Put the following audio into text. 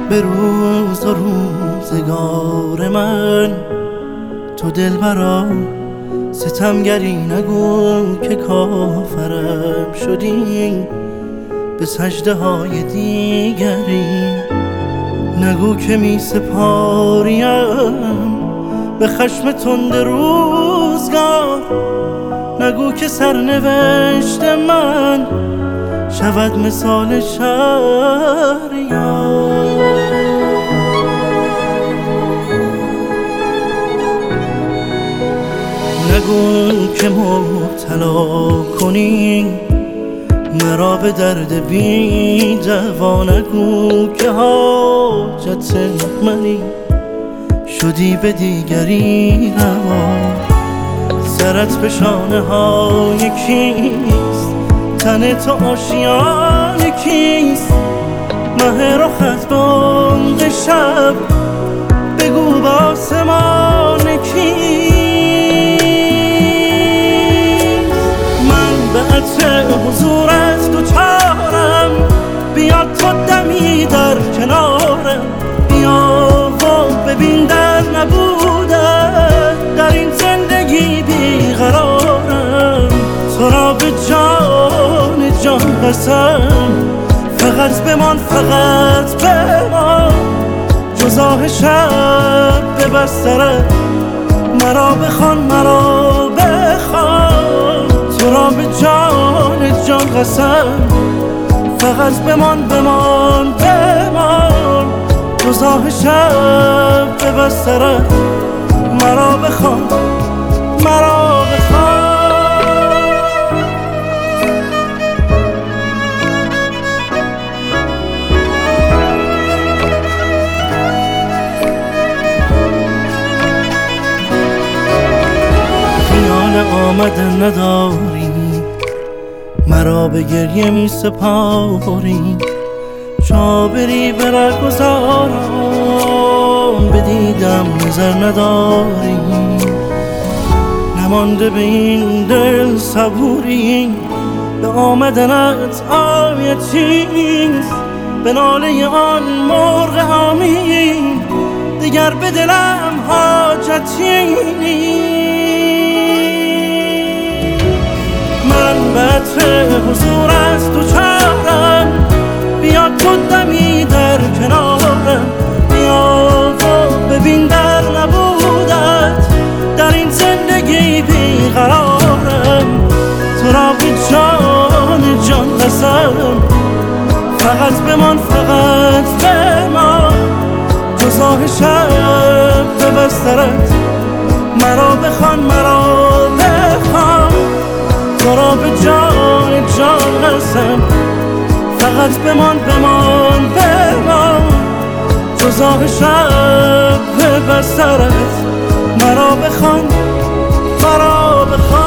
به روز و روزگار من تو دلبرا ستمگری نگو که کافرم شدی، به سجده های دیگری نگو که می سپاریم به خشم تند روزگار، نگو که سرنوشت من شود مثال شهریار. نگو که مبتلا کنی مرا به درد بی دوا، نگو که حاجت منی شدی به دیگری روا. سرت به شانه های کیست، تن تو آشیان کیست، مه رخت به عمق شب بگو به آسمان کیست. من به عطر حضورت دوچارم، بیا تو دمی در کنارم، بیا و ببین در نبودن در این زندگی بیقرارم. تو را به جان جان قسم فقط بمان، فقط بمان، جز آه شب به بسترت مرا بخوان، مرا بخوان. تو را به جان جان قسم فقط بمان، بمان، بمان، جز آه شب به بسترت مرا بخوان، مرا بخوان. آمدن نداری، مرا به گریه می سپاری، چابری برگذارم به دیدم نظر نداری. نمانده به این دل صبوری، به آمدنت آیتیست، به ناله آن مرغ حامی دیگر به دلم حاجتی نیست. من به عطر حضورت دوچارم، بیا تو دمی در کنارم، بیا و ببین در نبودت در این زندگی بیقرارم. تو را به جان جان قسم فقط بمان، فقط بمان، جز آه شب به بسترت مرا بخوان، مرا بخوان. تو را به جان جان قسم فقط بمان، بمان، بمان، جز آه شب به بسترت مرا بخوان، مرا بخوان.